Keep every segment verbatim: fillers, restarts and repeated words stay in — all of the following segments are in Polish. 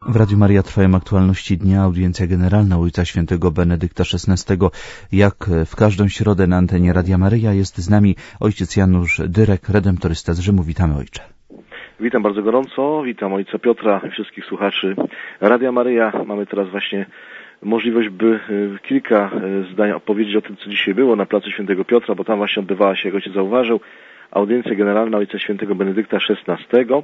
W Radiu Maria trwają aktualności dnia, audiencja generalna Ojca Świętego Benedykta szesnastego. Jak w każdą środę na antenie Radia Maryja jest z nami ojciec Janusz Dyrek, redemptorysta z Rzymu. Witamy, ojcze. Witam bardzo gorąco, witam ojca Piotra i wszystkich słuchaczy Radia Maryja. Mamy teraz właśnie możliwość, by kilka zdań opowiedzieć o tym, co dzisiaj było na placu Świętego Piotra, bo tam właśnie odbywała się, jak ojciec zauważył, audiencja generalna Ojca Świętego Benedykta szesnastego.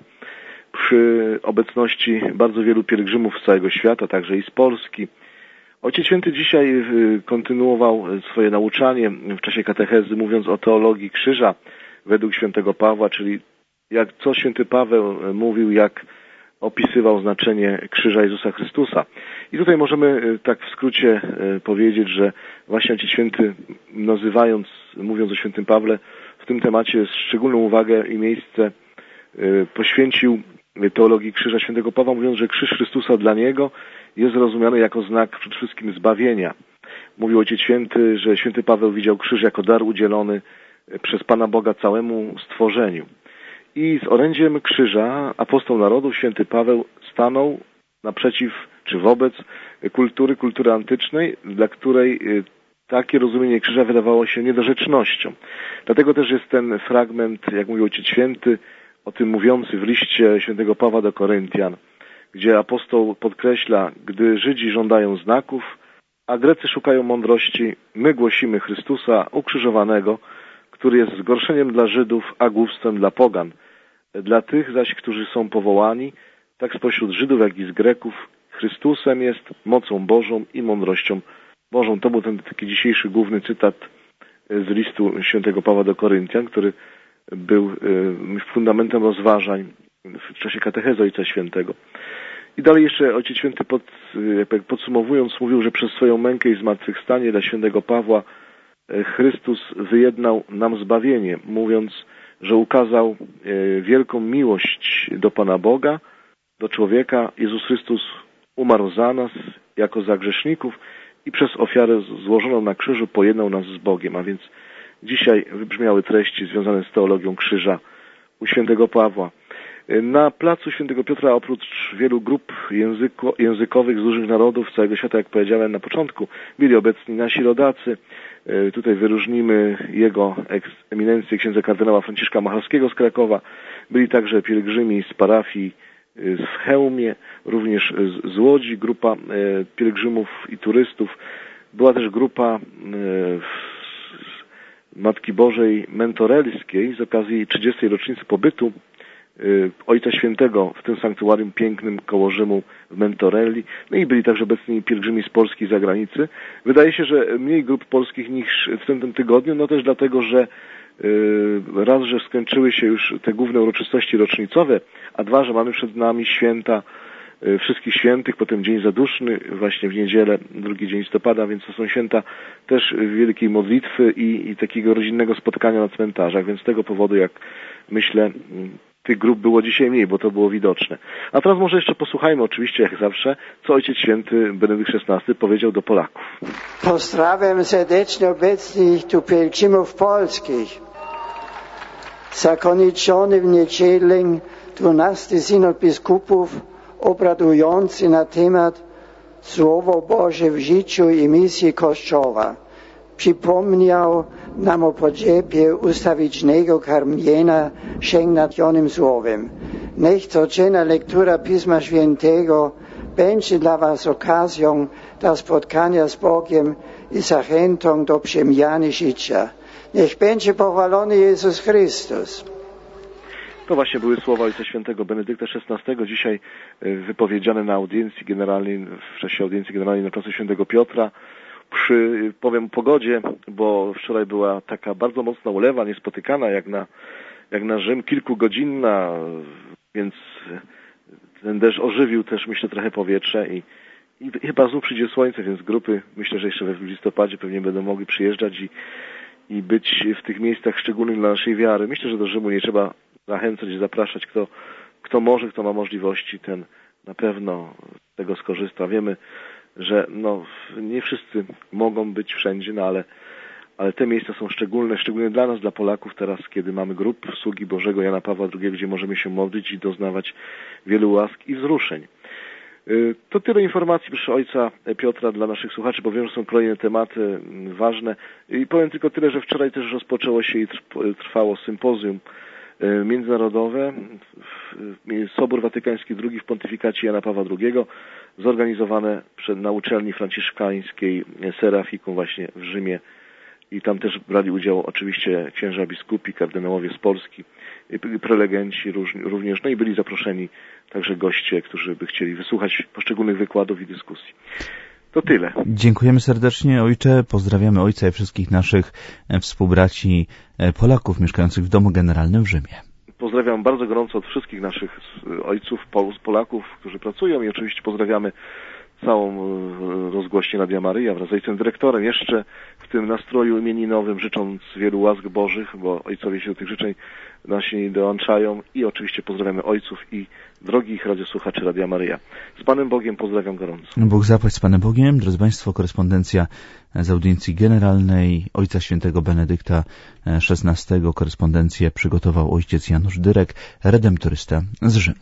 Przy obecności bardzo wielu pielgrzymów z całego świata, także i z Polski. Ojciec Święty dzisiaj kontynuował swoje nauczanie w czasie katechezy, mówiąc o teologii krzyża według świętego Pawła, czyli jak co święty Paweł mówił, jak opisywał znaczenie krzyża Jezusa Chrystusa. I tutaj możemy tak w skrócie powiedzieć, że właśnie Ojciec Święty, nazywając, mówiąc o świętym Pawle, w tym temacie szczególną uwagę i miejsce poświęcił teologii krzyża świętego Pawła, mówiąc, że krzyż Chrystusa dla niego jest rozumiany jako znak przede wszystkim zbawienia. Mówił Ojciec Święty, że święty Paweł widział krzyż jako dar udzielony przez Pana Boga całemu stworzeniu. I z orędziem krzyża apostoł narodów, święty Paweł, stanął naprzeciw czy wobec kultury, kultury antycznej, dla której takie rozumienie krzyża wydawało się niedorzecznością. Dlatego też jest ten fragment, jak mówił Ojciec Święty, o tym mówiący w liście świętego Pawła do Koryntian, gdzie apostoł podkreśla, gdy Żydzi żądają znaków, a Grecy szukają mądrości, my głosimy Chrystusa ukrzyżowanego, który jest zgorszeniem dla Żydów, a głupstwem dla pogan. Dla tych zaś, którzy są powołani, tak spośród Żydów, jak i z Greków, Chrystusem jest mocą Bożą i mądrością Bożą. To był ten taki dzisiejszy główny cytat z listu świętego Pawła do Koryntian, który był fundamentem rozważań w czasie katechezy Ojca Świętego. I dalej jeszcze Ojciec Święty pod, podsumowując mówił, że przez swoją mękę i zmartwychwstanie dla świętego Pawła Chrystus wyjednał nam zbawienie, mówiąc, że ukazał wielką miłość do Pana Boga, do człowieka. Jezus Chrystus umarł za nas jako za grzeszników i przez ofiarę złożoną na krzyżu pojednał nas z Bogiem. A więc dzisiaj wybrzmiały treści związane z teologią krzyża u świętego Pawła. Na placu Świętego Piotra oprócz wielu grup języko, językowych z różnych narodów całego świata, jak powiedziałem na początku, byli obecni nasi rodacy. Tutaj wyróżnimy jego eminencję księdza kardynała Franciszka Machalskiego z Krakowa. Byli także pielgrzymi z parafii w Chełmie, również z Łodzi, grupa pielgrzymów i turystów. Była też grupa Matki Bożej Mentorelskiej z okazji trzydziestej rocznicy pobytu Ojca Świętego w tym sanktuarium pięknym koło Rzymu w Mentorelli. No i byli także obecni pielgrzymi z Polski i zagranicy. Wydaje się, że mniej grup polskich niż w tym, tym tygodniu, no też dlatego, że raz, że skończyły się już te główne uroczystości rocznicowe, a dwa, że mamy przed nami święta Wszystkich Świętych, potem Dzień Zaduszny, właśnie w niedzielę, drugi dzień listopada, więc to są święta też wielkiej modlitwy i, i takiego rodzinnego spotkania na cmentarzach, więc z tego powodu, jak myślę, tych grup było dzisiaj mniej, bo to było widoczne. A teraz może jeszcze posłuchajmy oczywiście, jak zawsze, co Ojciec Święty Benedykt szesnasty powiedział do Polaków. Pozdrawiam serdecznie obecnych tu pielgrzymów polskich. Zakończony w niedzielę dwunasty synod biskupów obradujący na temat Słowo Boże w życiu i misji Kościoła przypomniał nam o potrzebie ustawicznego karmienia święconym Słowem. Niech codzienna lektura Pisma Świętego będzie dla Was okazją do spotkania z Bogiem i zachętą do przemiany życia. Niech będzie pochwalony Jezus Chrystus. To właśnie były słowa Ojca Świętego Benedykta szesnastego, dzisiaj wypowiedziane na audiencji generalnej, w czasie audiencji generalnej na placu Świętego Piotra. Przy, powiem, pogodzie, bo wczoraj była taka bardzo mocna ulewa, niespotykana jak na, jak na Rzym, kilkugodzinna, więc ten deszcz ożywił też, myślę, trochę powietrze i, i chyba znów przyjdzie słońce, więc grupy, myślę, że jeszcze w listopadzie pewnie będą mogli przyjeżdżać i, i być w tych miejscach szczególnych dla naszej wiary. Myślę, że do Rzymu nie trzeba zachęcać i zapraszać, kto, kto może, kto ma możliwości, ten na pewno z tego skorzysta. Wiemy, że no, nie wszyscy mogą być wszędzie, no ale, ale te miejsca są szczególne, szczególnie dla nas, dla Polaków teraz, kiedy mamy grup sługi Bożego Jana Pawła drugiego, gdzie możemy się modlić i doznawać wielu łask i wzruszeń. To tyle informacji, proszę ojca Piotra, dla naszych słuchaczy, bo wiem, że są kolejne tematy ważne. I powiem tylko tyle, że wczoraj też rozpoczęło się i trwało sympozjum międzynarodowe, Sobór Watykański drugi w pontyfikacie Jana Pawła drugiego, zorganizowane na uczelni franciszkańskiej Serafikum właśnie w Rzymie. I tam też brali udział oczywiście księża biskupi, kardynałowie z Polski, prelegenci również, no i byli zaproszeni także goście, którzy by chcieli wysłuchać poszczególnych wykładów i dyskusji. To tyle. Dziękujemy serdecznie, ojcze. Pozdrawiamy ojca i wszystkich naszych współbraci Polaków mieszkających w Domu Generalnym w Rzymie. Pozdrawiam bardzo gorąco od wszystkich naszych ojców, Polaków, którzy pracują i oczywiście pozdrawiamy całą rozgłośnię Radia Maryja wraz z ojcem dyrektorem, jeszcze w tym nastroju imieninowym, życząc wielu łask Bożych, bo ojcowie się do tych życzeń nasi dołączają i oczywiście pozdrawiamy ojców i drogich radiosłuchaczy Radia Maryja. Z Panem Bogiem pozdrawiam gorąco. Bóg zapłać z Panem Bogiem. Drodzy Państwo, korespondencja z audiencji generalnej Ojca Świętego Benedykta szesnastego. Korespondencję przygotował ojciec Janusz Dyrek, redemptorysta z Rzymu.